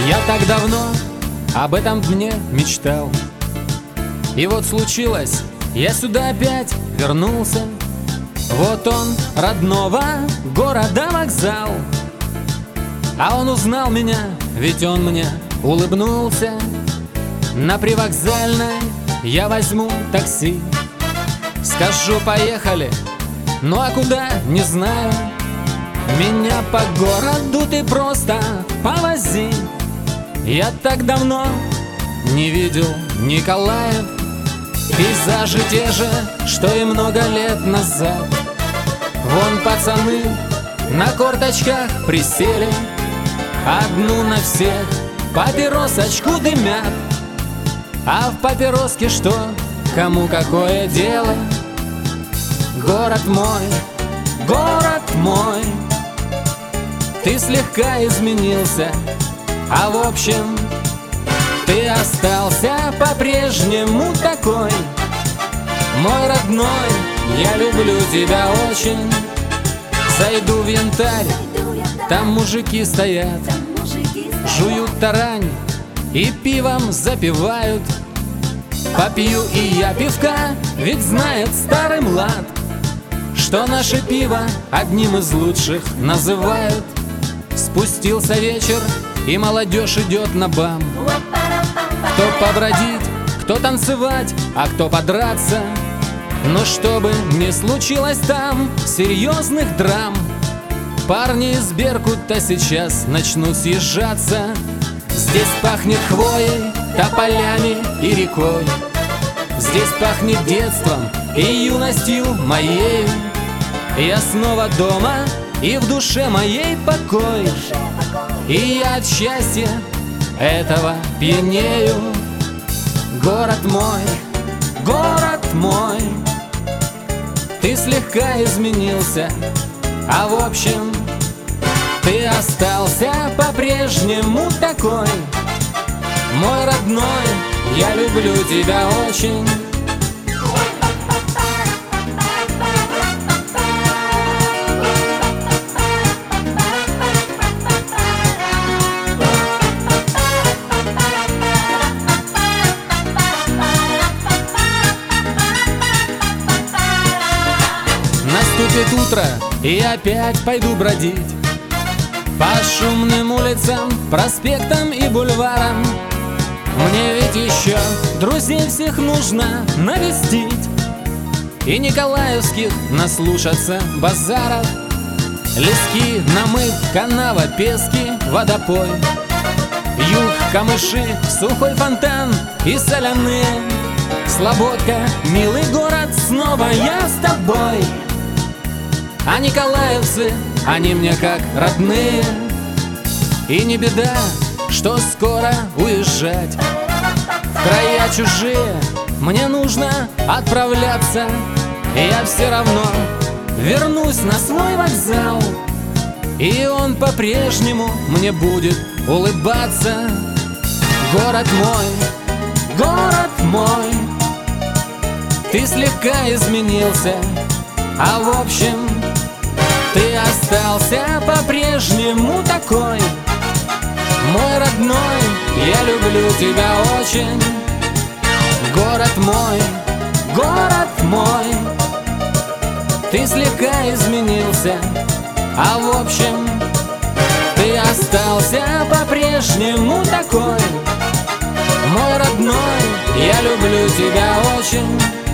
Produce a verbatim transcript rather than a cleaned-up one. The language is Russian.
Я так давно об этом дне мечтал, и вот случилось, я сюда опять вернулся. Вот он, родного города вокзал, а он узнал меня, ведь он мне улыбнулся. На привокзальной я возьму такси, скажу поехали, ну а куда, не знаю. Меня по городу ты просто повози. Я так давно не видел Николаев, пейзажи те же, что и много лет назад. Вон пацаны на корточках присели, одну на всех папиросочку дымят. А в папироске что, кому какое дело? Город мой, город мой, ты слегка изменился, а в общем ты остался по-прежнему такой. Мой родной, я люблю тебя очень. Зайду в Янтарь, там мужики стоят, жуют тарань и пивом запивают. Попью и я пивка, ведь знает старый млад, что наше пиво одним из лучших называют. Спустился вечер, и молодежь идет на бам. Кто побродить, кто танцевать, а кто подраться. Но чтобы не случилось там серьезных драм, парни из Беркута сейчас начнут съезжаться. Здесь пахнет хвоей, тополями и рекой. Здесь пахнет детством и юностью моей. Я снова дома, и в душе моей покой, и я от счастья этого пьянею. Город мой, город мой, ты слегка изменился, а в общем ты остался по-прежнему такой. Мой родной, я люблю тебя очень. Наступит утро, и опять пойду бродить по шумным улицам, проспектам и бульварам. Мне ведь еще друзей всех нужно навестить и николаевских наслушаться базаров. Лески, намыв, канава, пески, водопой, юг, камыши, сухой фонтан и соляные. Слободка, милый город, снова я с тобой. А николаевцы, они мне как родные. И не беда, что скоро уезжать в края чужие, мне нужно отправляться. Я все равно вернусь на свой вокзал, и он по-прежнему мне будет улыбаться. Город мой, город мой, ты слегка изменился, а в общем ты остался по-прежнему такой. Мой родной, я люблю тебя очень. Город мой, город мой, ты слегка изменился, а в общем ты остался по-прежнему такой. Мой родной, я люблю тебя очень.